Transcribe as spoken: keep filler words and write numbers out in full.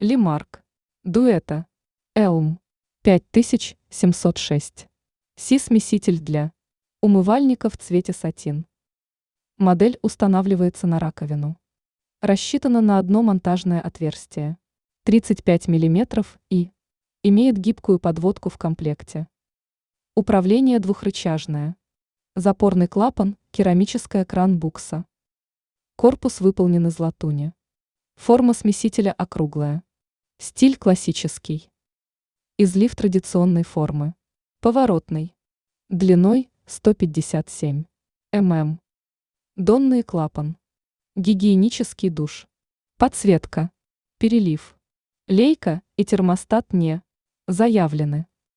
Лимарк. Дуэта. Элм. пять тысяч семьсот шесть. Си-смеситель для умывальника в цвете сатин. Модель устанавливается на раковину. Рассчитана на одно монтажное отверстие. тридцать пять миллиметров и имеет гибкую подводку в комплекте. Управление двухрычажное. Запорный клапан, керамическая кран-букса. Корпус выполнен из латуни. Форма смесителя округлая. Стиль классический. Излив традиционной формы. Поворотный. Длиной сто пятьдесят семь миллиметров. Донный клапан. Гигиенический душ. Подсветка. Перелив. Лейка и термостат не заявлены.